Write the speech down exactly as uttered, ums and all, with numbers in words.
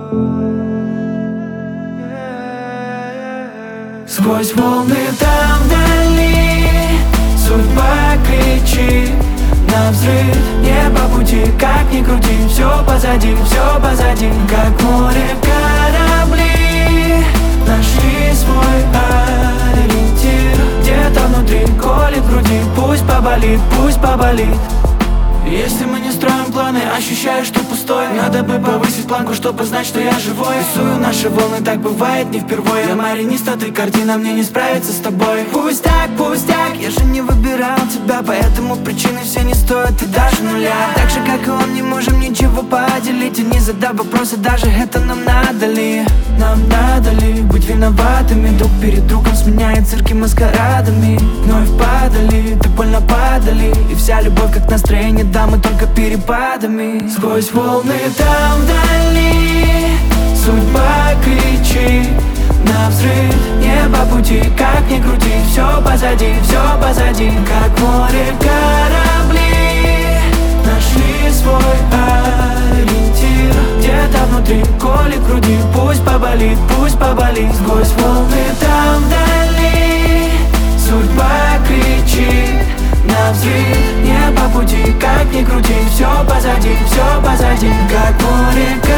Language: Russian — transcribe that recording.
Сквозь волны там вдали судьба кричит на взрыв, не по пути, как ни крути. Все позади, все позади, как море корабли нашли свой ориентир. Где-то внутри колет в груди, пусть поболит, пусть поболит. Если мы не строим планы, ощущаю, что пустой. Надо бы повысить планку, чтобы знать, что я живой. Рисую наши волны, так бывает не впервые. Я маринист, а ты картина, мне не справиться с тобой. Пусть так, пусть так, я же не выбирал тебя, поэтому причины все не стоят и даже нуля. Так же, как и он, не можем ничего поделить. И не задав вопросы, даже это нам надо ли? Нам надо ли быть виноватыми? Друг перед другом сменяет цирки маскарадами. Вновь падали, так больно падали. И вся любовь как настроение, да, мы только перепадами. Сквозь волны там вдали судьба кричит на взрыв, не по пути, как ни крути. Все позади, все позади, как море корабли нашли свой ориентир. Где-то внутри колет в груди, пусть поболит, пусть поболит. Сквозь волны там вдали судьба кричит на взрыв, не по пути, как ни крути. Все позади, все позади, как море